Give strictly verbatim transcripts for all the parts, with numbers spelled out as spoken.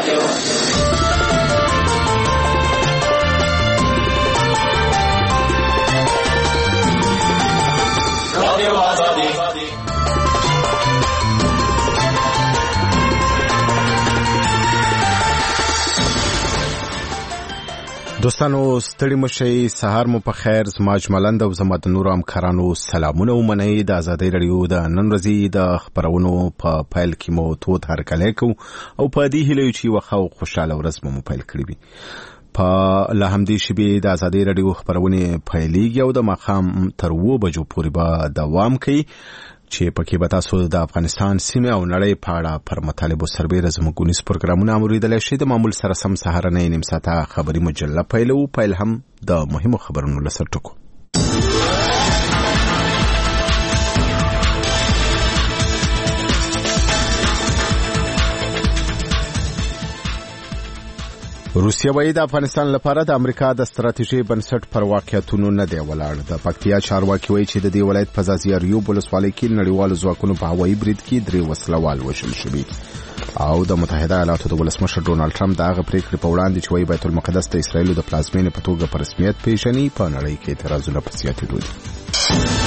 دوستانو ستړي مشي سهار مو په خیر. زما اجملند او زما د نور همکارانو سلامونه ومنئ. د آزادۍ رادیو د نن ورځې د خبرونو په پیل کې مو تود هرکلی کوو او په دې هیله چې وخه او خوشاله ورځ مو پیل کړې وي. په له همدې شیبې د آزادۍ رادیو خبرونه پیلېږي او د ماښام تر اوه بجو پورې به دوام کوي چې پکې به تاسو د افغانستان سیمه او نړۍ په اړه پر مطالبو سربېره زموږ ونیس پروګرامونه اوریدلی شئ. د معمول سره سم سهارنۍ نیم ساعته خبري مجله پیلوو. پیل هم د مهمو خبرونو له سرټکو. روسیه وايي د افغانستان لپاره د امریکا د ستراتیژي بنسټ پر واقعیتونو نه دی ولاړ. د پکتیا چارواکي وايي چې د دې ولایت په ځاځیاریوب ولسوالۍ کې نړیوالو ځواکونو په هوایي برید کې درې وسلوال وژل شوي او د متحده ایالاتو د ولسمشر ډونالد ټرمپ د هغه پریکړې په وړاندې چې وايي بیت المقدس د اسرایلو د پلازمینې په توګه په رسمیت پیژني په نړۍ کې اعتراضونه په زیاتېدو دي.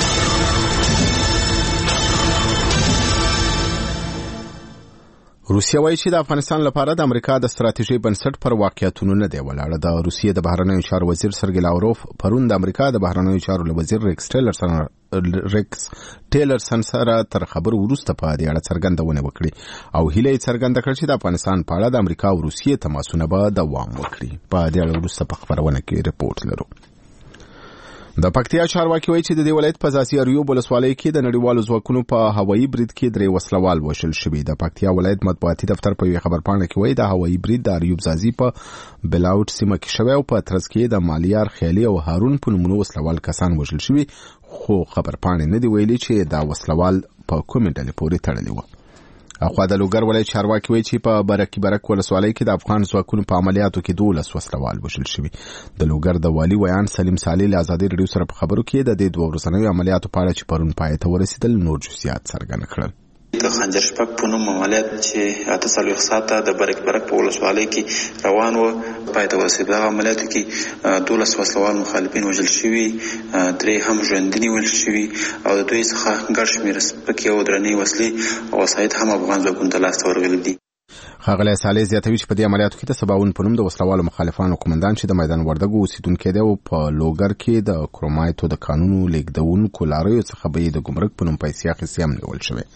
روسیه وايي چې د افغانستان لپاره د امریکا د ستراتیژي بنسټ پر واقعیتونو نه دی ولاړ. د روسیې د بهرنیو چارو وزیر سرګی لاوروف پرون د امریکا د بهرنیو چارو وزیر ریکس ټیلرسن ریکس ټیلرسن سره تر خبرو وروسته په دې اړه څرګندونه وکړه او هیله یې څرګنده کړه چې د افغانستان په اړه د امریکا او روسیې تماسونه به دوام وکړي. په دې اړه وروسته په خبرونه کې رپورټ لرو. د پکتیا چارواکي وايي چې د دې ولایت په ځاځیاریوب ولسوالۍ کې د نړیوالو ځواکونو په هوایي برید کې درې وسلوال وژل شوي. د پکتیا ولایت مطبوعاتي دفتر په یوه خبرپاڼه کې وايي د هوایي برید د اریوب ځاځي په بلاوټ سیمه کې شوی او په ترڅ کې د مالیار خیالي او هارون په نومونو وسلوال کسان وژل شوي، خو خبرپاڼې نه دی ویلي چې دا وسلوال په کومې ډلې پورې تړلي وو. اخوا د لوګر ولایت چارواکي وايي چې په برکي برک ولسوالۍ کې د افغان ځواکونو په عملیاتو کې دولس وسلوال وژل شوي. د لوګر د والي ویان سلیم صالح له آزادۍ رادیو سره په خبرو کې د دې دوه ورځنیو عملیاتو په اړه چې پرون پای ته ورسېدل نور جزئیات څرګند کړل. د خنجر شپږ په نوم عملیات چې اته څلوېښت ساعته د برک برک په ولسوالۍ کې روان و پای ته ورسېد. دغه عملیاتو کې دولس وسلوال مخالفین وژل شوي، درې هم ژوندي نیول شوي او د دوی څخه ګڼ شمېر سپکې او درنې وسلې او وسایط هم افغان ځواکونو ته لاسته ورغلي دي. ښاغلی صالح زیاتوي چې په دې عملیاتو کې د سباون په نوم د وسلوالو مخالفانو قومندان چې د میدان وردګو اوسېدونکی دی او په لوګر کې د کرومایتو د قانونو لیږدونکو لاریو څخه به یې د ګمرک په نوم پیسې اخیستې هم نیول شوی.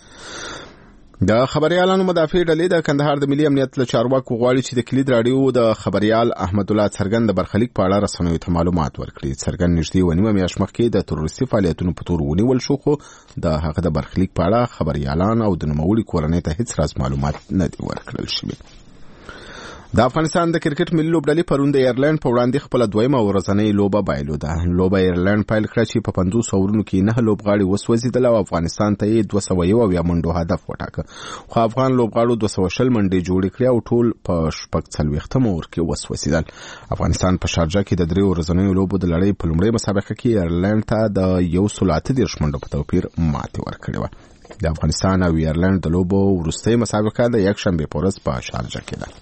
د خبريالانو مدافع ډلې د کندهار د ملي امنیت له چارواکو غواړي چې د کلید راډیو د خبريال احمد الله څرګند د برخلیک په اړه رسنیو ته معلومات ورکړي. څرګند نږدې و نیمه میاشت مخکې د تروریستي فعالیتونو په تور ونیول شو، خو د هغه د برخلیک په اړه خبريالان او د نوموړي کورنۍ ته هیڅ راز معلومات نه دي ورکړل شوي. د افغانستان د کرکټ ملي لوبډلې پرون د ایرلند په وړاندې خپل دویمه ورځنۍ لوبه بایلوده. لوبه ایرلند پیل کړه چې په پنځوس اورونو کې نه لوبغاړي وسوځېدل او افغانستان ته یې دوه سوه یو اویا منډو هدف وټاکه، خو افغان لوبغاړو دوه سوه شل منډې جوړې کړې او ټول په شپږ څلوېښتم اور کې وسوځېدل. افغانستان په شارجه کې د درې ورځنیو لوبو د لړۍ په لومړۍ مسابقه کې ایرلند ته د یو سل اته دېرش منډو په توپیر ماتې ورکړې وه. د افغانستان او ایرلند د لوبو وروستۍ مسابقه د یکشنبې په ورځ په شارجه کې ده.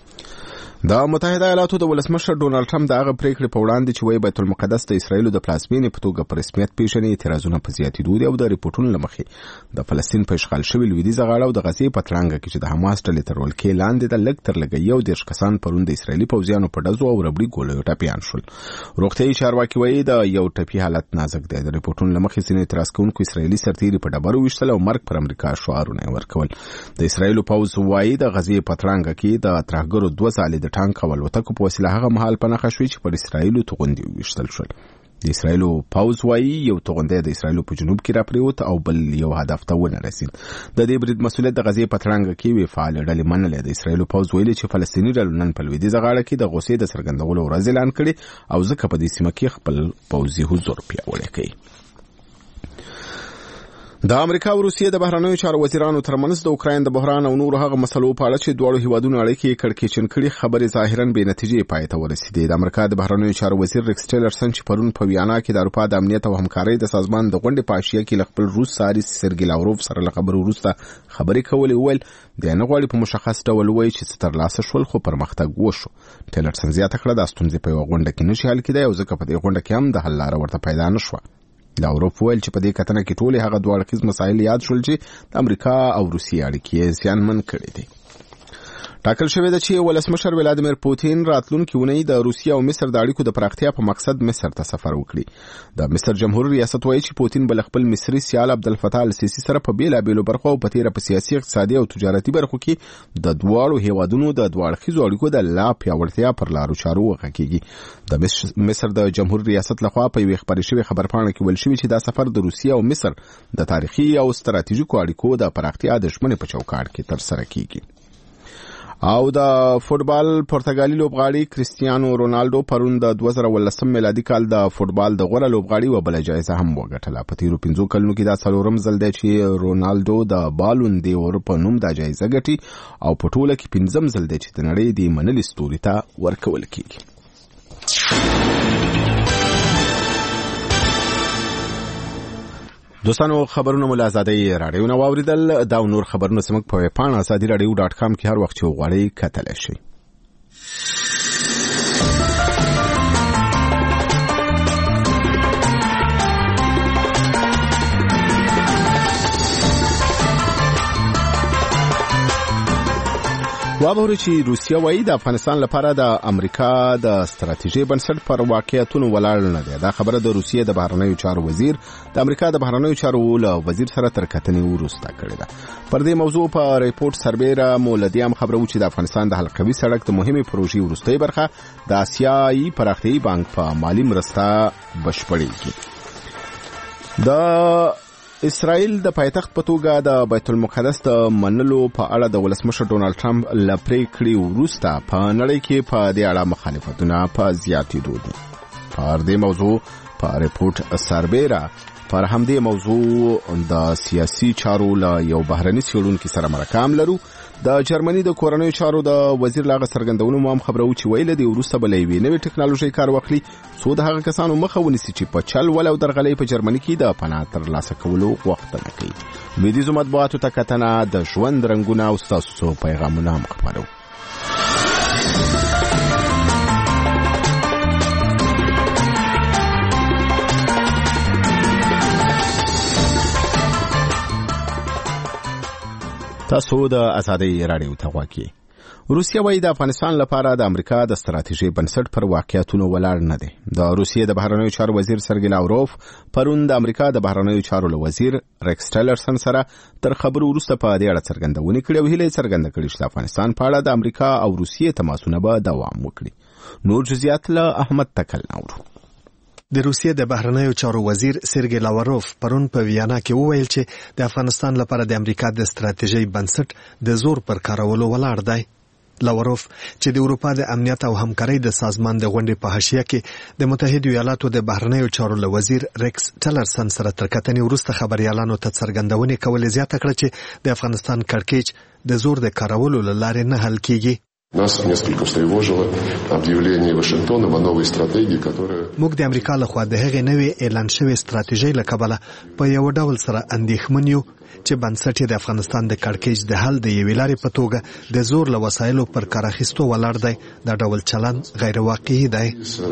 د متحده ایالاتو د ولسمشر ډونالد ټرمپ د هغه پریکړې په وړاندې چې وايي بیت المقدس د اسرایلو د پلازمینې په توګه په رسمیت پیژني اعتراضونه په زیاتېدو دي او د ریپورټونو له مخې د فلسطین په اشغال شوي لویدیځه غاړه او د غزې په تړانګه کې چې د حماس ډلې تر ولکې لاندې د لږ تر لږه یو دېرش کسان پرون د اسرایلي پوځیانو په ډزو او ربړي ګولیو ټپیان شول. روغتیایي چارواکي وايي د یو ټپي حالت نازک دی. د ریپورټونو له مخې ځینې اعتراض کوونکو اسرایلي سرتیري په ډبرو ویشتل او مرګ پر امریکا شعارونه ورکول. د اسرایلو پوځ وايي د غزې په تړانګه کې د ترهګرو دوه ځلې د ټانک او الوتکو په وسیله هغه مهال په نښه شوي چې پر اسرایلو توغندي وویشتل شول. د اسرایلو پوځ وايي یو توغندی د اسرایلو په جنوب کې راپریوت او بل یو هدف ته ونه رسید. د دې برید مسؤلیت د غزې په تړانګه کې وی فعال ډلې منلې. د اسرایلو پوځ ویلي چې فلسطیني ډلو نن په لویدیځه غاړه کې د غوسې د څرګندولو ورځ اعلان کړې او ځکه په دې سیمه کې خپل پوځي حضور پیاوړی کوي. د امریکا او روسیې د بهرنیو چارو وزیرانو ترمنځ د اوکراین د بحران او نورو هغه مسلو په اړه چې دواړو هیوادونو اړیکې کړکېچن کړي خبرې ظاهراً بې نتیجې پای ته ورسېدې. د امریکا د بهرنیو چارو وزیر ریکس ټیلرسن چې پرون په ویانا کې د اروپا د امنیت او همکارۍ د سازمان د غونډې په اشیا کې له خپل روس ساري سرګي لاوروف سره له خبرو وروسته خبرې کولې وویل د نه غواړي په مشخص ډول وایي چې څه ترلاسه شول خو پرمختګ وشو. ټیلرسن زیاته کړه د ستونزې په یوه غونډه کې نشي حل کېدای او ځکه په دې غونډه کې هم د حل لاره ورته پیدا نه شوه. لاوروف ویل چې په دې کتنه کې ټولې هغه دوه اړخیز مسایل یاد شول چې د امریکا او روسیې اړیکې زیانمن کړي دي. ټاکل شوې ده چې ولسمشر ولادیمیر پوتین راتلونکي اونۍ د روسیې او مصر د اړیکو د پراختیا په مقصد مصر ته سفر وکړي. د مصر جمهور ریاست وایي چې پوتین بل خپل مصري سیال عبدالفتاح السیسي سره په بیلابیلو برخو او په تیره په سیاسي اقتصادي او تجارتي برخو کې د دواړو هیوادونو د دوه اړخیزو اړیکو د لا پیاوړتیا پر لارو چارو وغږیږي. د مصر د جمهور ریاست لخوا په یوې خپرې شوې خبرپاڼه کې ویل شوي چې دا سفر د روسیې او مصر د تاریخي او ستراتیژیکو اړیکو د پراختیا د ژمنې په چوکاټ کې ترسره کیږي. او د فوټبال پرتګالي لوبغاړي کریستیانو رونالډو پرون د دوه زره ولسم میلادي کال د فوټبال د غوره لوبغاړي و بل جایزه هم وګټله. په تیرو پنځو کلونو کې دا څلورم ځل دی چې رونالډو د بالون دی اور په نوم دا جایزه ګټي او په ټوله کې پنځم ځل دی چې د نړۍ د منلي ستوري ته ورکول کیږي. دوستانو خبرونه مو له ازادۍ راډیو نه واوریدل. دا نور خبرونه زموږ په ویب پاڼه ازادي راډیو ډاټ کام کې هر وخت چې وغواړئ کتلی شئ. وابوري چې روسیا وایي د افغانستان لپاره د امریکا د ستراتیژي بنسټ پر واقعیتونو ولاړ نه دی. دا خبره د روسیې د بهرنیو چارو وزیر د امریکا د بهرنیو چارو له وزیر سره تر کتنې وروسته کړې ده. پر دې موضوع په ریپورت سربیره مولدی هم خبرو چې د افغانستان د حلقوي سړک د مهمه پروژې وروستۍ برخه د آسیایي پراختیایي بانک په مالی مرسته بشپړېږي. د اسرائیل د پایتخت په توګه د بیت المقدس د منلو په اړه د ولسمشر ډونالد ټرمپ له پریکړې وروسته په نړۍ کې په دې اړه مخالفتونه په زیاتېدو دي. پر دې موضوع په ریپورت سربیره پر همدې موضوع د سیاسي چارو له یو بهرني څېړونکي سره مرکه هم لرو. د جرمني د کورنیو چارو د وزیر لاغه څرګندونو مو هم خبرو چې ویل دی وروسته بلې وی نوې ټکنالوژي کار واخلي څو د هغه کسانو مخه ونیسي چې په چل ول او درغلې په جرمني کې د پناه تر لاسه کولو وخت نه کوي. لویدیځو مطبوعاتو ته کتنه د ژوند رنگونه او ستاسو پیغامونه هم خبرو. تاسو د ازادۍ راډیو ته غواړئ. روسیا وايي د افغانستان لپاره د امریکا د ستراتیژي بنسټ پر واقعیتونو ولاړ نه دی. د روسیې د بهرنیو چارو وزیر سرګي لاوروف پرون د امریکا د بهرنیو چارو وزیر ریکس ټیلرسن سره تر خبرو وروسته په دې اړه څرګندونه کړې او هیله څرګنده کړې چې د افغانستان په اړه د امریکا او روسیې تماسونه به دوام وکړي. نور جزئیات له احمد تکل نورو. د روسیې د بهرنیو چارو وزیر سرګي لاوروف پرون په ویانا کې وویل چې د افغانستان لپاره د امریکا د ستراتیژي بنسټ د زور پر کارولو ولاړ دی. لاوروف چې د اروپا د امنیت او همکارۍ د سازمان د غونډې په حاشیه کې د متحده ایالاتو د بهرنیو چارو وزیر ریکس ټیلرسن سره تر کتنې وروسته خبريالانو ته څرګندونې کولې زیاته کړه چې د افغانستان کړکېچ د زور د کارولو لپاره نه حل کیږي. Нас несколько встревожило объявление Вашингтона о новой стратегии, которая موږ د امریکا له خوا د هغې نوې اعلان شوې ستراتیژۍ له کبله په یو ډول سره اندېښمن یو چې بنسټ یې د افغانستان د کړکېچ د حل د یوې لارې په توګه د زور له وسایلو پر کار اخیستو ولاړ دی. دا ډول چلند غیر واقعي دی.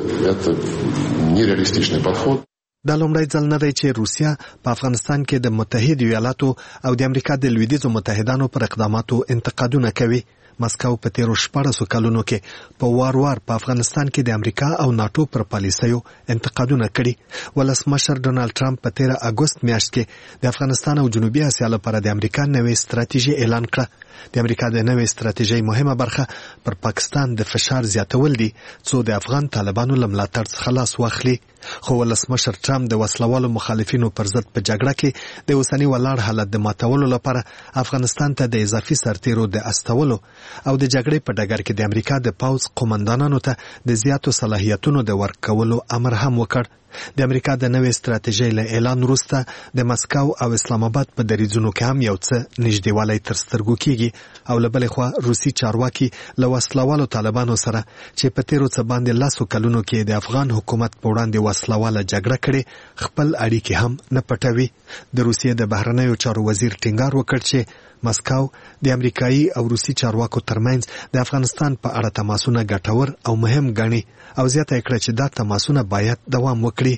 دا لومړی ځل نه دی چې روسیا په افغانستان کې د متحده ایالاتو او د امریکا د لویدیځو متحدانو پر اقداماتو انتقادونه کوي. مسکو په تیرو شپږو کلونو کې په وار وار په افغانستان کې د امریکا او ناتو پر پالیسیو انتقادونه کړي. ولسمشر ډونالد ټرمپ په تیره اګوست میاشت کې د افغانستان او جنوبي اسیا لپاره د امریکا نوې ستراتیژي اعلان کړه. د امریکا د نوې ستراتیژۍ مهمه برخه پر پاکستان د فشار زیاتول دي څو د افغان طالبانو له ملاتړ څخه لاس واخلي. خو ولسمشر ټرمپ د وسلوالو مخالفینو پر ضد په جګړه کې د اوسنی ولاړ حالت د ماتولو لپاره افغانستان ته د اضافي سرتیرو د استولو او د جګړې په ډګر کې د امریکا د پوځ قومندانانو ته د زیاتو صلاحیتونو د ورکولو امر هم وکړ. د امریکا د نوې ستراتیژۍ له اعلان وروسته د مسکو او اسلام آباد په دریځونو کې هم یو څه نږدېوالی تر سترګو کیږي او له بلې خوا روسي چارواکي له وسلوالو طالبانو سره چې په تیرو څه باندې لسو کلونو کې د افغان حکومت په وړاندې وسلواله جګړه کړې خپل اړیکې هم نه پټوي. د روسیې د بهرنیو چارو وزیر ټینګار وکړ چې مسکو د امریکایي او روسي چارواکو ترمنځ د افغانستان په اړه تماسونه ګټور او مهم ګڼي او زیاته کړه چې دا تماسونه باید دوام وکړي.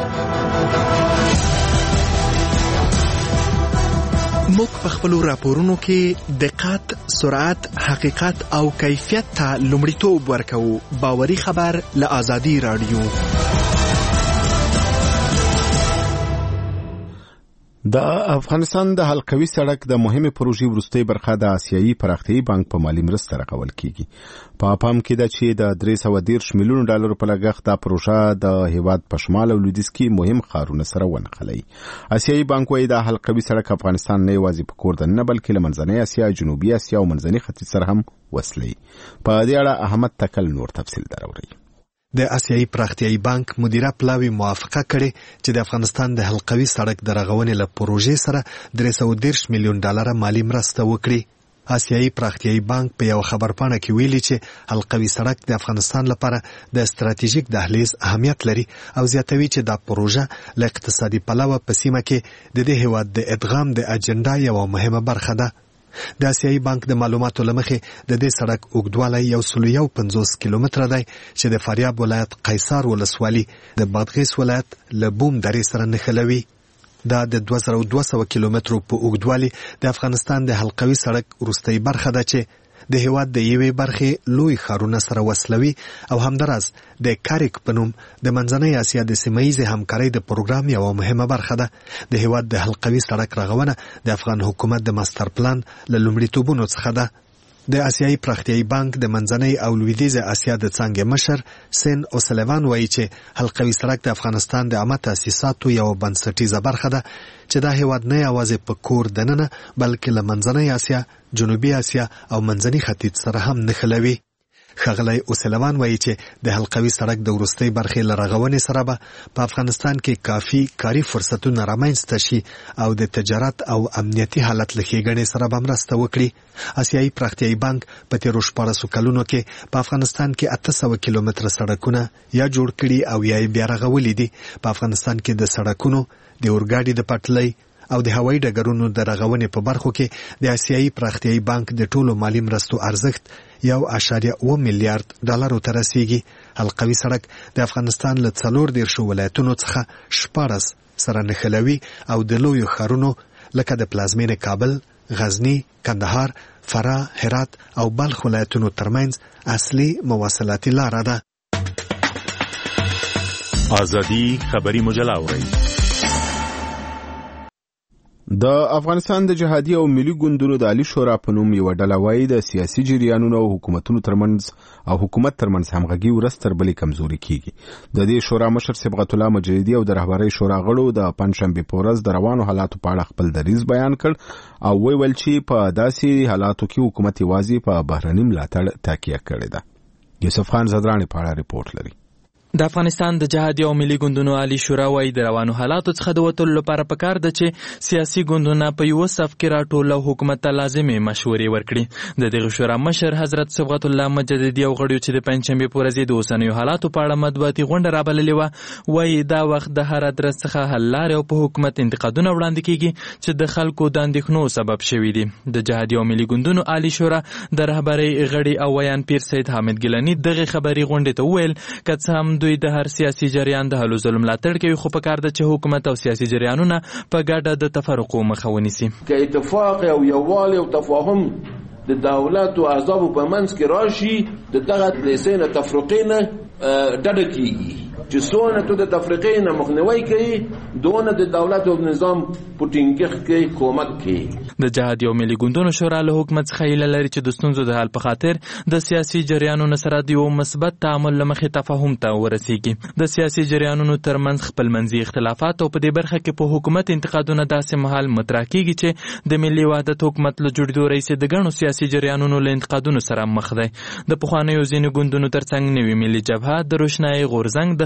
موږ په خپلو راپورونو کې دقت، سرعت، حقیقت او کیفیت ته لومړیتوب ورکوو. باوري خبر له آزادي رادیو. د افغانستان د حلقوي سړک د مهمې پروژې وروستۍ برخه د آسیایي پراختیایي بانک په مالي مرسته رغول کیږي. په پام کې ده چې د درې سوه دېرش میلیونو ډالرو په لګښت دا پروژه د هیواد په شمال او لویدیځ کې مهم ښارونه سره ونښلوي. آسیایي بانک وايي دا حلقوي سړک افغانستان نه یوازې په کور دننه بلکې له منځنۍ اسیا، جنوبي اسیا او منځني ختیځ سره هم وصلوي. په دې اړه احمد تکل نور تفصیل دراوړي. د آسیایي پراختیایي بانک مدیره پلاوی موافقه کړې چې د افغانستان د حلقوي سړک د رغونې له پروژې سره درې سوه دېرش میلیون ډالره مالي مرسته وکړي. آسیایي پراختیایي بانک په یو خبرپاڼه کې ویلي چې حلقوي سړک د افغانستان لپاره د ستراتیژیک دهلیز اهمیت لري او زیاتوي چې دا پروژه له اقتصادي پلوه په سیمه کې د دې هیواد د ادغام د اجنډا یوه مهمه برخه ده. د آسیایي بانک د معلوماتو له مخې د دې سړک اوږدوالی یو سل یو پنځوس کیلومتره دی چې د فاریاب ولایت قیصار ولسوالي د بادغیس ولایت له بوم درې سره نښلوي. دا د دوه زره دوه سوه کیلومترو په اوږدوالي د افغانستان د حلقوي سړک وروستۍ برخه ده چې د هیواد د یوې برخې لوی ښارونه سره وصلوي او همداراز د کاریک په نوم د منځنۍ اسیا د سیمهییزې همکارۍ د پروګرام یوه مهمه برخه ده. د هیواد د حلقوي سړک رغونه د افغان حکومت د ماستر پلان له لومړیتوبونو څخه ده. د آسیایي پراختیایي بانک د منځنۍ او لویدیځې اسیا د څانګې مشر سین اوسلیوان وایي چې حلقوي سړک د افغانستان د عامه تاسیساتو یوه بنسټیزه برخه ده چې دا هیواد نه یوازې په کور دننه بلکې له منځنۍ اسیا، جنوبي اسیا او منځني ختیځ سره هم نښلوي. ښاغلی اوسلیوان وایي چې د حلقوي سړک د وروستۍ برخې له رغونې سره به په افغانستان کې کافي کاري فرصتونه رامنځته شي او د تجارت او امنیتي حالت له ښېګڼې سره به مرسته وکړي. آسیایي پراختیایي بانک په تېرو شپاړسو کلونو کې په افغانستان کې اته سوه کیلومتره سړکونه یا جوړ کړي او یا یې بیا رغولي دي. په افغانستان کې د سړکونو، د اورګاډي د پټلۍ او د هوایي ډګرونو د رغونې په برخو کې د آسیایي پراختیایي بانک د ټولو مالي مرستو ارزښت یو اعشاریه اوه میلیارډ ډالرو ته رسیږي. حلقوي سړک د افغانستان له څلور دېرشو ولایتونو څخه شپاړس سره نښلوي او د لویو ښارونو لکه د پلازمینې کابل، غزني، کندهار، فراه، هرات او بلخ ولایتونو ترمنځ اصلي مواصلاتي لاره ده. آزادي خبري مجله اورئ. د افغانستان د جهادي او ملي ګوندونو د عالی شورا په نوم یو ډله وايي د سیاسي جریانونو او حکومتونو ترمنځ او حکومت ترمنځ همغږي ورځ تر بلې کمزوري کیږي. د دې شورا مشر صبغت الله مجریدي او د رهبرۍ شورا غړو د پنځشنبې په ورځ د روانو حالاتو په اړه خپل دریځ بیان کړ او ویل چې په داسې حالاتو کې حکومت یوازې په بهرني ملاتړ تکیه کړې ده. یوسف خان زدرانی په اړه ریپورت لري. د افغانستان د جهادي او ملي ګوندونو عالی شورا وايي د روانو حالاتو څخه د وتلو لپاره پکار ده چې سیاسي ګوندونه په یو صف کې راټول او حکومت ته لازمي مشورې ورکړي. د دغه شورا مشر حضرت صبغت الله مجددي او غړو چې د پنځشنبې په ورځ د اوسنیو حالاتو په اړه مطبوعاتي غونډه رابللې وه، وايي دا وخت د هر ادرس څخه حل لارې او په حکومت انتقادونه وړاندې کیږي چې د خلکو د اندېښنو سبب شوي دي. د جهادي او ملي ګوندونو عالی شورا د رهبرۍ غړي او ویان پیر سید حامد ګیلاني دغه خبري غونډې ته وویل که څه هم دوی د هر سیاسي جریان د هلو ظلم ملاتړ کوي، خو پکار ده چې حکومت او سیاسي جریانونه په ګډه د تفرقو مخه ونیسي. که اتفاق او یووالی او تفاهم د دولت او احزابو په منځ کې راشي، د دغه لیسې نه تفرقې نه ډډه کیږي چې څونه تو د تفرقې نه مخنیوی کوي، دونه د دولت او نظام په ټینګښت کې کومک کوي. د جهادي او ملي ګوندونو شورا له حکومت څخه هیله لري چې د ستونزو د حل په خاطر د سیاسي جریانونو سره د یو مثبت تعامل له مخې تفاهم ته ورسیږي. د سیاسي جریانونو ترمنځ خپلمنځي اختلافات او په دې برخه کې په حکومت انتقادونه داسې مهال مطرح کیږي چې د ملي وحدت حکومت له جوړېدو راهیسې د ګڼو سیاسي جریانونو له انتقادونو سره مخ دی. د پخوانیو ځینو ګوندونو ترڅنګ نوي ملي جبهه، د روشنایي غورځنګ، د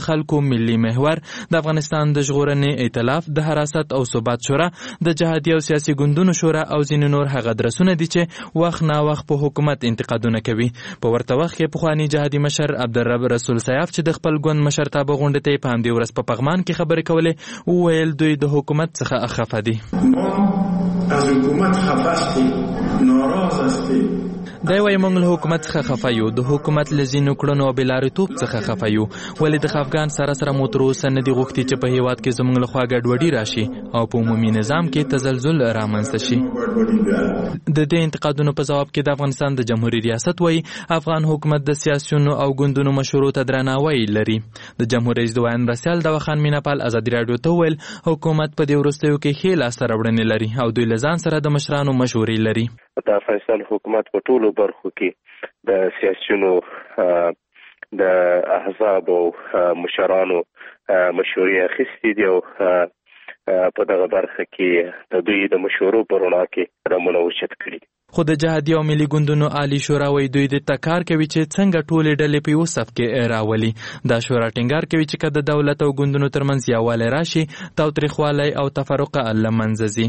د خلکو ملي محور، د افغانستان د ژغورنې ائتلاف، د حراست او ثبات شورا، د جهادي او سیاسي ګوندونو شورا او ځینې نور هغه درسونه دي چې وخت نا وخت په حکومت انتقادونه کوي. په ورته وخت کې پخوانی جهادي مشر عبدالرب رسول سیاف چې د خپل ګوند مشرتابه غونډې ته په همدې ورځ په پغمان کې خبرې کولې، وویل دوی د حکومت څخه خفه دي. از حکومت خفه هستیم، ناراض هستیم. دا وایي موږ له حکومت څخه خفه یو، د حکومت له ځینو کړنو او بېلارېتوب څخه خفه یو، ولې د خفګان سره سره مو تر اوسه نه دي غوښتي چې په هېواد کې زموږ لخوا ګډوډي راشي او په عمومي نظام کې تزلزل رامنځته شي. د دې انتقادونو په ځواب کې د افغانستان د جمهوریت ریاست وایي افغان حکومت د سیاسیونو او ګوندونو مشورو ته درناوی لري. د جمهور رئیس د ویاند مرستیال دواخان میناپال ازادي راډیو ته وویل حکومت په دې وروستیو کې ښې لاسته راوړنې لري او دوی له ځان سره د مشرانو مشورې لري. د افغانستان حکومت په ټولو برخو کې د سیاسیونو د احزاب او مشرانو مشورې اخیستې دي او په دغه برخه کې د دوی د مشورو په رڼا کې قدمونه اوچت کړي. خو د جهادي او ملي ګوندونو عالی شورا وایي دوی د تکار کوي چې څنګه ټولې ډلې په یو صف کې راولي. دا شورا ټینګار کوي چې که د دولت او ګوندونو ترمنځ یووالی راشي، تاوتریخوالی او تفرقه له منځه ځي.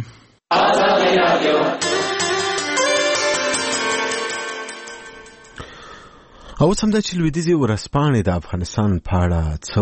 او اوس همدا چې لویدیځې ورځپاڼې د افغانستان په اړه څه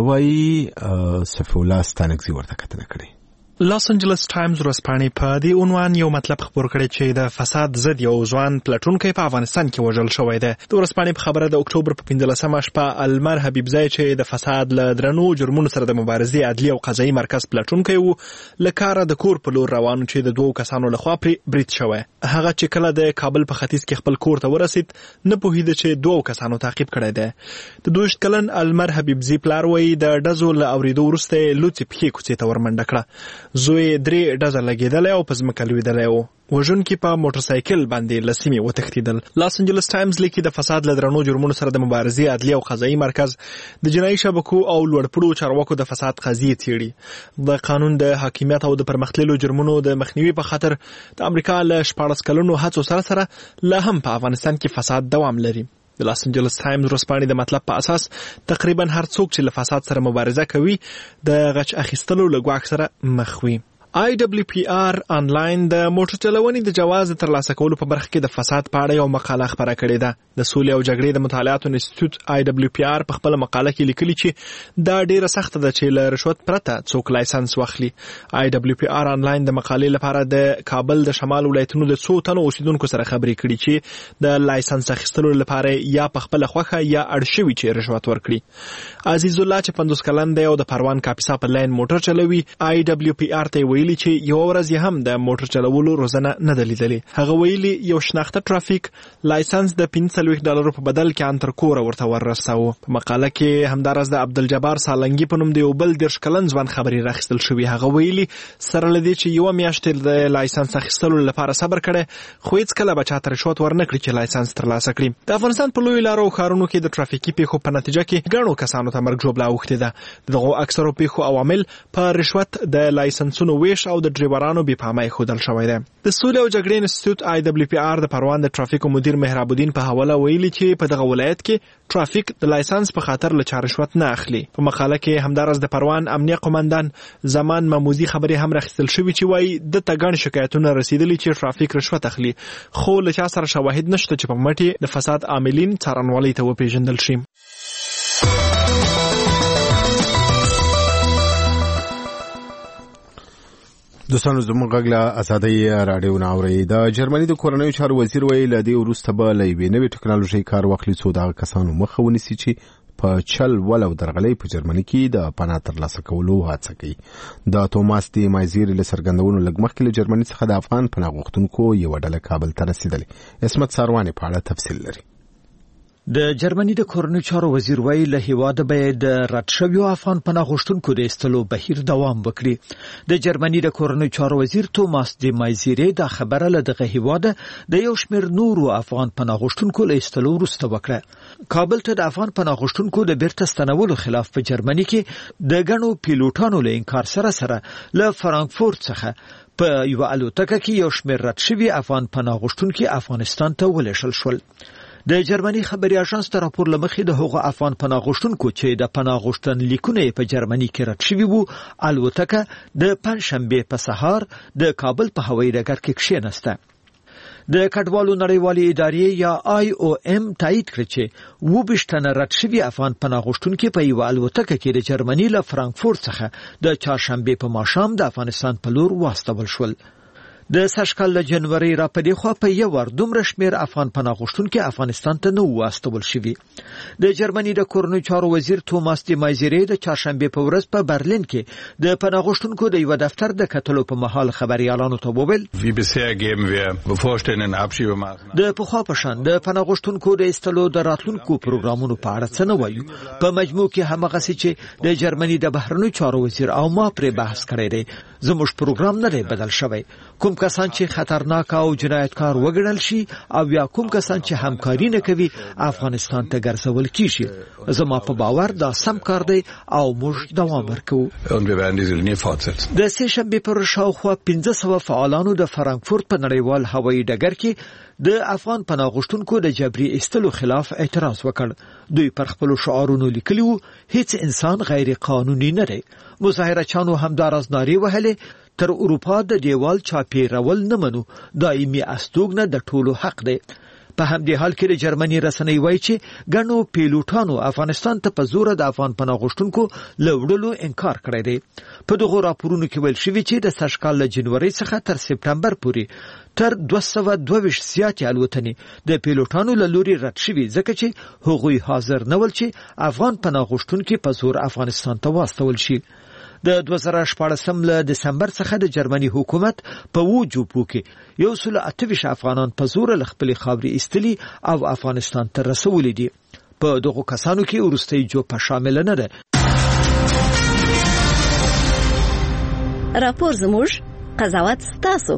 وایي، صفي الله ستانکزي ورته کتنه کړې. لاس انجلس ټایمز ورځپاڼې په دې عنوان یو مطلب خبر کړی چې د فساد ضد یو ځوان پلټونکی په افغانستان کې وژل شوی دی. د ورځپاڼې په خبره د اکتوبر په پنځلسمه شپه المر حبیبزی چې د فساد له درنو جرمونو سره د مبارزې عدلي او قضایي مرکز پلټونکی و، له کاره د کور په لور روان چې د دوو کسانو لخوا پرې برید شوی. هغه چې کله د کابل په ختیځ کې خپل کور ته ورسید نه پوهېده چې دوو کسانو تعقیب کړی دی. د دویشت کلن المر حبیبزی پلار وایي د ډزو له اورېدو وروسته یې لوڅې پښې کوڅې ته ورمنډه کړه. زوی درې ډزه لګېدلی او په ځمکه لوېدلی و. وژونکي په موټرسایکل باندې له سیمې وتښتېدل. لاس انجلس ټایمز لیکي د فساد له درنو جرمونو سره د مبارزې عدلي او قضایي مرکز د جنایي شبکو او لوړپوړو چارواکو د فساد قضیې څېړي. د قانون د حاکمیت او د پرمختللو جرمونو د مخنیوي په خاطر د امریکا له شپاړس کلونو هڅو سره سره لا هم په افغانستان کې فساد دوام لري. د لاس انجلس ټایمز ورځپاڼې د مطلب په اساس تقریبا هر څوک چې له فساد سره مبارزه کوي د غچ اخیستلو له ګواښ سره مخ وي. آی ډبلیو پی آر آنلاین د موټر چلونې د جواز د ترلاسه کولو په برخه کې د فساد په اړه یو مقاله خپره کړې ده. د سولې او جګړې د مطالعاتو انسټیټیوټ آی ډبلیو پی آر په خپل مقاله کې لیکلي چې دا ډیره سخته ده چې له رشوت پرته څوک لایسنس واخلي. آی ډبلیو پی آر آنلاین د مقالې لپاره د کابل د شمال ولایتونو د څو تنو اوسیدونکو سره خبرې کړې چې د لایسنس اخیستلو لپاره یا په خپل خوخه یا اړ شوي چې رشوت ورکړي. عزیز الله چې پنځوس کلن دی او د پروان کاپیسا په لاین موټر چلوي، آی ډبلیو پی آر ته ویلي چې یو ورځ یې هم د موټر چلولو روزنه نه ده لیدلې. هغه ویلي یو شناخته ټرافیک لایسنس د پنځه څلوېښت ډالرو په بدل کې ان تر کوره ورته وررساوه. په مقاله کې همداراز د عبدالجبار سالنګي په نوم د یو بل دېرش کلن ځوان خبرې راخیستل شوې. هغه ویلي سره له دې چې یوه میاشت د لایسنس اخیستلو لپاره صبر کړی، خو هېڅکله به چاته رشوت ورنه کړي چې لایسنس ترلاسه کړي. د افغانستان په لویو لارو او ښارونو کې د ټرافیکي پیښو په نتیجه کې ګڼو کسانو ته مرګ ژوبله اوښتې ده. د دغو اکثرو پیښو عوامل په رشوت، د لایسنسونو ویش او د ډریورانو بې پامۍ ښودل شوی دی. د سولې او جګړې انسټیټیوټ آی ډبلیو پی آر د پروان د ټرافیکو مدیر مهراب الدین په حواله ویلي چې په دغه ولایت کې ټرافیک د لایسنس په خاطر له چا رشوت نه اخلي. په مقاله کې همداراز د پروان امنیه قومندان زمان مموزي خبرې هم راخیستل شوي چې وایي د ته ګڼ شکایتونه رسیدلي چې ټرافیک رشوت اخلي، خو له چا سره شواهد نشته چې په مټې د فساد عاملین څارنوالۍ ته وپېژندل شي. دوستانو زموږ غږ له ازادۍ راډیو نه اورئ. د جرمني د کورنیو چارو وزیر وایي له دې وروسته به له یوې نوې ټکنالوژۍ کار واخلي څو دغه کسانو مخه ونیسي چې په چل ول او درغلۍ په جرمني کې د پناه ترلاسه کولو هڅه کوي. د توماس دی مایزیر له څرګندونو لږ مخکې له جرمني څخه د افغان پناه غوښتونکو یوه ډله کابل ته رسېدلې. عصمت سارواني په اړه تفصیل لري. د جرمني د کورنیو چارو وزیر وایي له هیواده به د رد شویو افغان پناه غوښتونکو د ایستلو بهیر دوام وکړي. د جرمني د کورنیو چارو وزیر توماس دی مایزیری دا خبره له دغه هیواده د یو شمېر نورو افغان پناه غوښتونکو له ایستلو وروسته وکړه. کابل ته د افغان پناه غوښتونکو د بیرته ستنولو خلاف په جرمني کې د ګڼو پیلوټانو له انکار سره سره له فرانکفورت څخه په یوه الوتکه کې یو شمېر رد شوي افغان پناه غوښتونکي افغانستان ته ولېږل شول. د جرمني خبري اژانس تر راپور لمخې د هغو افغان پناه غوښتونکو چې د پناه غوښتن لیکونه په جرمني کې رد شوي وو الوتکه د پنځشنبه په سهار د کابل په هوایي ډګر کې کښېناسته. د کډوالو نړیوالې ادارې یا آی او ام تایید کړ چې اووه ویشت تنه رد شوي افغان پناه غوښتونکي په یوه الوتکه کې د جرمني له فرانکفورت څخه د چهارشنبې په ماښام د افغانستان په لور واستول شول. د سږکال له جنوري را پدې خوا په یو ور دومره شمېر افغان پناه غوښتونکي افغانستان ته نه واستول شوي. د جرمني د کورنیو چارو وزیر توماس دی مایزیری د چهارشنبې په ورځ په برلین کې د پناه غوښتونکو د یو دفتر د کتلو په مهال خبريالانو ته وویل د پخوا په شان د پناه غوښتونکو د ایستلو د راتلونکو پروګرامونو په اړه څه نه وایو. په مجموع کې همغسې چې د جرمني د بهرنیو چارو وزیر او ما پرې بحث کړی دی. زموږ پروګرام نه دی بدل شوی. کوم کسان چې خطرناک او جنایتکار وګڼل شي او یا کوم کسان چې همکاري نه کوي افغانستان ته ګرځول کیږي. زما په باور دا سم کار دی او موږ دوام ورکوو. د سه شنبې پر شاوخوا پنځه سوه فعالانو د فرانکفورت په نړیوال هوایي ډګر کې د افغان پناه غوښتونکو د جبري ایستلو خلاف اعتراض وکړ. دوی پر خپل شعارونو لیکلي وو هیڅ انسان غیر قانوني نه دی. مظاهرچیانو همداراز نارې وهلې تر اروپا د دیوال چاپیرول نه منو، دایمي استوګنه د ټولو حق دی. په همدې حال کې د جرمني رسنۍ وایي چې ګڼو پیلوټانو افغانستان ته په زور د افغان پناه غوښتونکو له وړلو انکار کړی دی. په دغو راپورونو کې ویل شوي چې د سږکال له جنوري څخه تر سپټمبر پورې تر دوه سوه دوه ویشت زیاتې الوتنې د پیلوټانو له لوري رد شوي ځکه چې هغوی حاضر نه ول چې افغان پناه غوښتونکي په زور افغانستان ته واستول شي. د دوه زره شپاړسم له دسمبر څخه د جرمني حکومت په وو جوپو کې یو سل اته ویشت افغانان په زور له خپلې خاورې ایستلي او افغانستان ته رسولي دي. په دغو کسانو کې وروستۍ جوپه شامل نه ده. راپور زموږ، قضاوت ستاسو.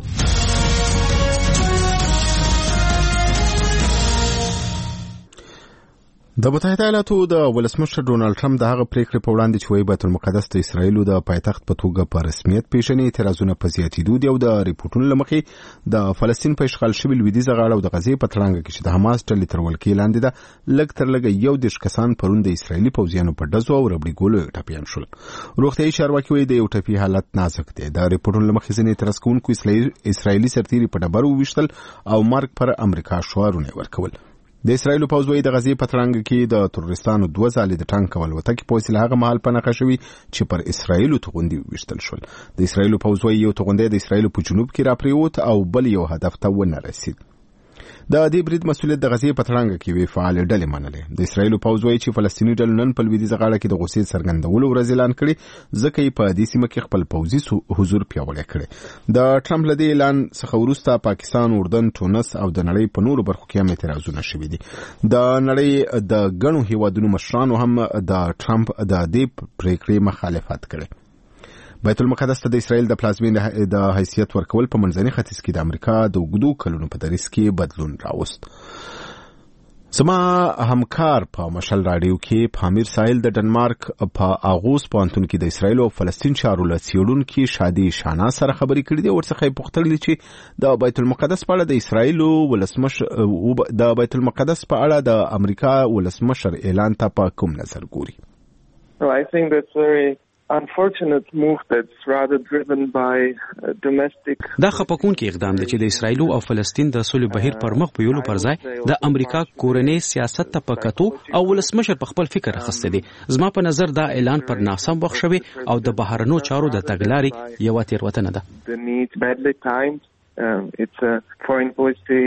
د متحده ایالاتو د ولسمشر ډونالد ټرمپ د هغه پریکړې په وړاندې چې وایي بیت المقدس د اسرایلو د پایتخت په توګه په رسمیت پیژني اعتراضونه په زیاتېدو دي او د ریپورټونو له مخې د فلسطین په اشغال شوي لویدیځه غاړه او د غزې په تړانګه کې چې د حماس ډلې تر ولکې لاندې ده لږ تر لږه یو دېرش کسان پرون د اسرایلي پوځیانو په ډزو او ربړي ګولو ټپیان شول. روغتیایي چارواکي وایي د یو ټپي حالت نازک دی. د ریپورټونو له مخې ځینې اعتراض کوونکو اسرایلي سرتیري په ډبرو وویشتل او مرګ پر امریکا شعارونه ورکول. د اسرایلو پوځ وایي د غزې په تړانګه کې د تروریستانو دوه ځلې د ټانک او الوتکې په وسیله هغه مهال په نښه شوي چې پر اسرایلو توغندي وویشتل شول. د اسرایلو پوځ وایي یو توغندی د اسرایلو په جنوب کې راپریوت او بل یو هدف ته ونه رسید. د دې برید مسؤلیت د غزې په تړانګه کې وی فعال ډلې منلې. د اسرایلو پوځ وایي چې فلسطیني ډلو نن په لویدیځه غاړه کې د غوسې څرګندولو ورځ اعلان کړی ځکه یې په دې سیمه کې خپل پوځي حضور پیاوړی کړی. د ټرمپ له دې اعلان څخه وروسته پاکستان، اردن، تونس او د نړۍ په نورو برخو کې هم اعتراضونه شوي دي. د نړۍ د ګڼو هیوادونو مشرانو هم د ټرمپ د دې پریکړې مخالفت کړی. بیت المقدس ته د اسرائیل د پلازمینې د حیثیت ورکول په منځني ختیځ کې د امریکا د اوږدو کلونو په دریځ کې بدلون راوست. زما همکار په مشل راډیو کې پامیر سایل د ډنمارک په اغوس پوهنتون کې د اسرائیل او فلسطین چارو له څېړونکي شادي شانا سره خبرې کړې دي. ورڅخه یې پوښتنه چې د بیت المقدس په اړه د اسرائیل ولسمشر د بیت المقدس په اړه د امریکا ولسمشر اعلان ته په کوم نظر ګوري. I think that's very unfortunate move that's rather driven by domestic. دا خپکونکي اقدام دی چې د اسرایل او فلسطین د سولې بهیر پر مخ بیولو پر ځای د امریکا کورنۍ سیاست ته پکاتو او ولسمشر په خپل فکر اخیسته دي. زما په نظر دا اعلان پر ناسم وخت شوی او د بهرنو چارو د تګلارې یو تیروتنه ده. The need badly timed. Um, it's a foreign policy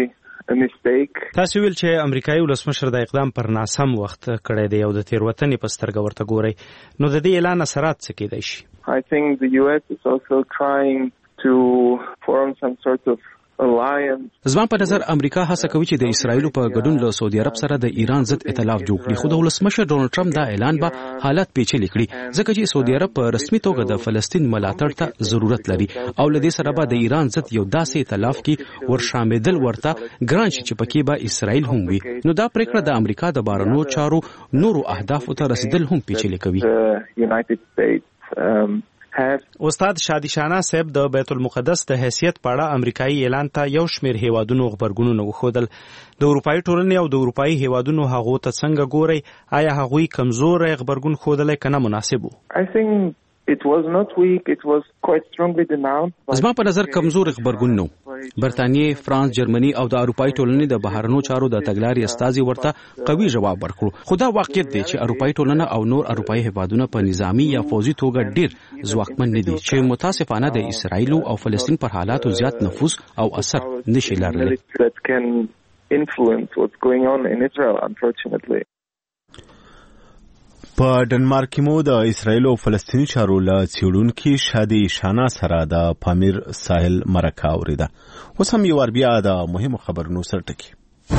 تاسو ویل چې امریکایي ولسمشر د اقدام پر ناسم وخت کړی دی او د تیروتنې په سترګه ورته ګوري. نو د دې اعلان اثرات څه کېدای شي؟ I think the U S is also trying to form some sort of زما په نظر امریکا هڅه کوي چې د اسرایل په ګډون له سعودي عرب سره د ایران ضد ائتلاف جوړ کړي. خو د ولسمشر ډونالد ټرمپ دا اعلان به حالات پیچلي کړي ځکه چې سعودي عرب په رسمي توګه د فلسطین ملاتړ ته ضرورت لري او له دې سره به د ایران ضد یو داسې ائتلاف کې ور شامل ورته ګران شي چې پکې به اسرائیل هم وي. نو دا پریکړه د امریکا د بهرنیو چارو نورو اهدافو ته رسیدل هم پیچلي کوي. استاد شادي شانا صاحب د بیت المقدس د حیثیت په اړه امریکایي اعلان ته یو شمېر هیوادونو خبرګونونه وښودل. د اروپایي ټولنې او د اروپایي هیوادونو هغو ته څنګه ګورئ؟ آیا هغوی کمزوری خبرګون ښودلی که نه مناسب و؟ It was not weak, it was quite strongly denounced. زما په نظر کمزور خبرګون نو. برتانیې، فرانس، جرمني او د اروپایي ټولنې د بهرنیو چارو د تګلارې استازي ورته قوي جواب ورکړو. خو دا واقعیت دی چې اروپایي ټولنه او نور اروپایي هیوادونه په نظامی یا فوزي توګه ډیر ځواکمن نه دي چې متاسفانه د اسرائیل او فلسطین پر حالاتو زیات نفوذ او اثر نشي لرلی. په ډنمارک کې مو د اسرائیل او فلسطیني چارو له څېړونکي شادي شانا سره د پامیر ساحل مرکه اورېده. اوس هم یو بیا د مهمو خبرونو سرټکی.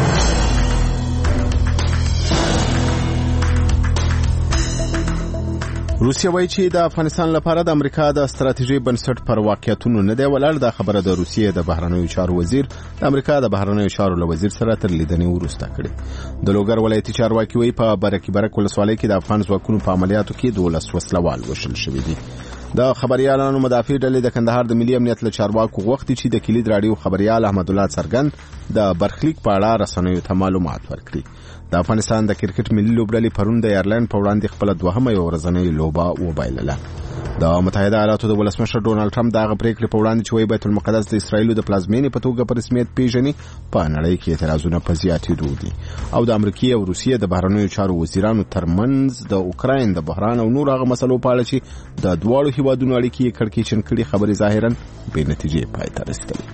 روسیه وایي چې د افغانستان لپاره د امریکا د ستراتیژي بنسټ پر واقعیتونو نه دی ولاړ. دا خبره د روسیې د بهرنیو چارو وزیر د امریکا د بهرنیو چارو له وزیر سره تر لیدنې وروسته کړې. د لوګر ولایتي چارواکي وایي په برکي برک ولسوالۍ کې د افغان ځواکونو په عملیاتو کې دولس وسلوال وشل شوي دي. د خبريالانو مدافع ډلې د کندهار د ملي امنیت له چارواکو غوښتي چې د کلید راډیو خبريال احمد الله څرګند د برخلیک په اړه رسنیو ته معلومات ورکړي. د افغانستان د کرکټ ملي لوبډلې پرون د ایرلند په وړاندې خپل دوهمه یو ورځنۍ لوبه وبایلله. د متحده ایالاتو د ولسمشر ډونالد ټرمپ دغه پریکړې په وړاندې چې وایي بیت المقدس د اسرائیل د پلازمینې په توګه په رسمیت پیژني په نړۍ کې اعتراضونه په زیاتېدو دي. او د امریکا او روسیې د بهرنیو چارو وزیرانو ترمنځ د اوکراین د بحران او نور هغه مسلو په اړه چې د دواړو هیوادونو اړیکې کړکېچن کړي خبرې ظاهرا بې نتیجې پای ته رسېدلې.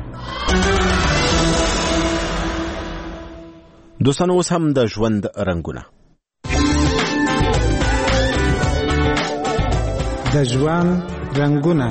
دوستانو اوس هم د ژوند رنګونه. د ژوند رنګونه.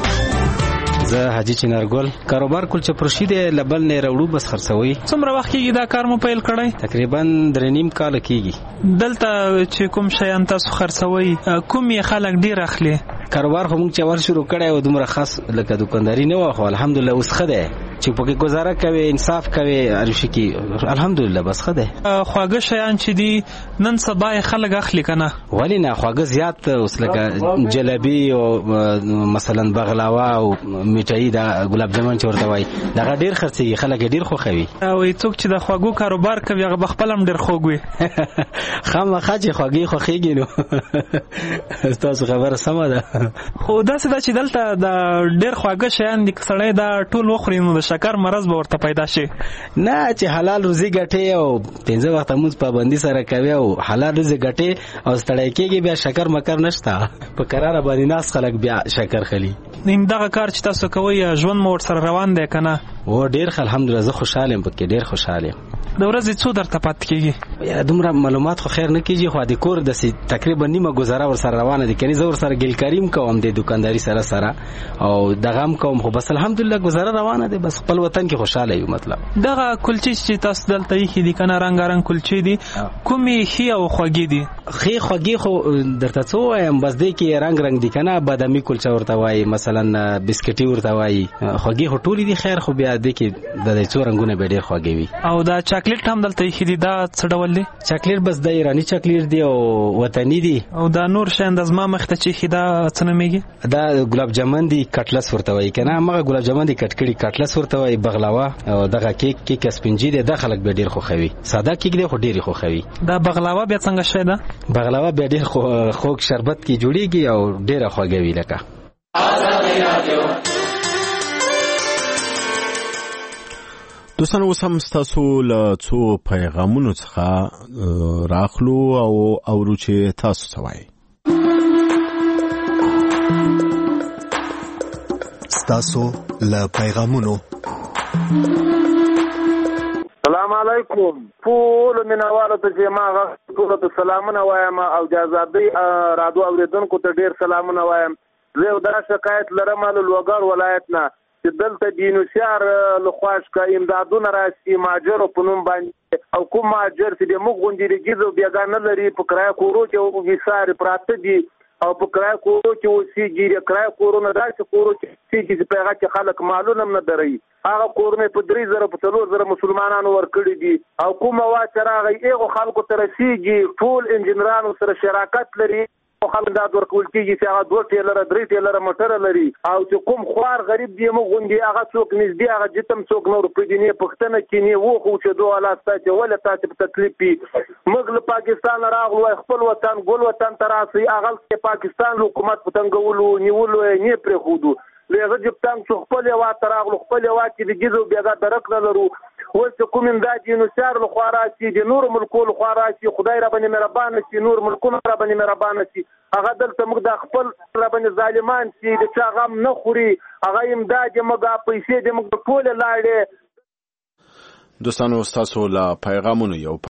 زه حاجی چنارګل کاروبار کول چې پرشید لبل نه راوړو بس خرڅوي. څومره وخت کېږي دا کار مو پیل کړی؟ تقریبا درې نیم کال کېږي. دلته چې کوم شیان تاسو خرڅوي کوم یې خلک ډیر اخلي؟ کاروبار خو موږ چې ور شروع کړی و دومره خاص لکه دکانداري نه و، خو الحمدلله اوس ښه دی چې پکې گزاره کوي، انصاف کوي، ارشي کې الحمدلله بس ښه دی. خواږه شیان چې دي نن سبا یې خلک اخلي که نه؟ ولې نه، خواږه زیات اوس لکه جلبي او مثلا بغلاوه او میټایي دا ګلاب جامن چې ورته وایي دغه ډېر خرڅېږي، خلک یې ډېر خوښوي. وایي څوک چې د خواږو کاروبار کوي هغه به خپل هم ډېر خوږ وي. خامخا چې خواږې خوښېږي نو ستاسو خبره سمه ده. خو داسې ده چې دلته د ډېر خواږه شیان دي، که سړی دا ټول وخوري نو د شکر مرض به ورته پیدا شي. نه چې حلال روزي ګټي او پنځه وخت مونږ پابندي سره کوي او حلال روزي ګټي او ستړی کېږي بیا شکر مکر نشته، په قرار باندې ناس خلک بیا شکر خلی. نیم دغه کار چې تاسو کوي ژوند مو ورسره روان دی که نه؟ او ډېر الحمدلله زه خوشحاله یم پکې، ډېر خوشحاله یم. د ورځې څو درته پاتې کېږي؟ یا دومره معلومات خو خیر نه کېږي، خو د کور داسې تقریبا نیمه ګزاره ورسره روانه دي. کني زه ورسره ګیلکاري هم کوم د دکانداري سره سره او دغه هم کوم، خو بس الحمدلله ګزاره روانه ده، بس خپل وطن کې خوشاله یو. مطلب دغه کلچې چې تاسو دلته یې دي کنه رنگارنګ کلچې دي، کومې ښې او خوږې دي؟ ښې خوږې خو درته څه وایم، بس دې کې رنگ رنگ دي کنه، بادامي کلچه ورته وایي، مثلا بسکټي ورته وایي، خوږې خو ټولې دي خیر، خو بیا دې کې د څو رنگونه به ډېر خوږې وي. او دا چاکلیټ هم دلته یې دي، دا څه ډول دي؟ چاکلیټ بس د ایرانی چاکلیټ دی او وطني دي. او دا نور شیان د زما مخ ته چې دا څه نومېږي؟ دا ګلاب جامن دي، کټلس ورته وایي کنه، هغه ګلاب جامن دي کټکړي، کټلس ورته وایي، بغلاوه او دغه کیک کیک سپنجي دی، دا خلک به ډیر خوښوي. ساده کیک دی خو ډیر خوښوي. دا بغلاوه بیا څنګه شي ده؟ بغلاوه بیا ډیر خوږ شربت کې جوړیږي او ډیر خوږوي. لکه دوستان اوس هم ستاسو له څو پیغامونو څخه راخلو او اورو چې تاسو څه وایي. ستاسو له پیغامونو. السلام علیکم ټول مینوالو ته چې ما ټول ته سلامونه وایم او جزادي رادیو اوریدونکو ته ډیر سلامونه وایم. زه دا شکایت لرم له لوګر ولایت نه چې دلته دینوسیار لخواش کا امدادونه راشي ماجر په نوم باندې او کوم ماجر چې موږ غونډې لګیزو بیاګانه لري په کرای کورو کې وګیسار پراته دي او په کرای کورو کې اوسېږي. کرای کورونه داسې کورو کې اوسېږي چې په هغه کې خلک معلوم هم نه دري. هغه کورونه په درې زره په څلور زره مسلمانانو ورکړي دي او کومه وا چې راغی هغه خلکو ته رسېږي. ټول انجینرانو سره شراکت لري خلک دا ورکول کېږي چې هغه دوه ټیلره درې ټیلره موټر لري او چې کوم خوار غریب دی موږ غوندي هغه څوک نږدې هغه جتم څوک نور په دې پښتنه کې نه وو خو چې دوه الله ستاسو ولې تاسو په تکلیف پی موږ له پاکستان راغلو خپل وطن ګل وطن تراسي هغه چې پاکستان حکومت پتنګولو نیولو نه پرې خودو لږه جپتان څو خپل وا تراغلو خپل وا چې د جزو بیګا درک نه لرو وڅ کوم انداجی نو سار له خورا چې د نور ملکو له خورا چې خدای را باندې مهربان شي نور ملکونه را باندې مهربان شي هغه دلته موږ د خپل را باندې ظالمان چې د چا غم نه خوري هغه امداد موږ پیسې د موږ ټول لاړې دوستانو تاسو لا پیغامونه یو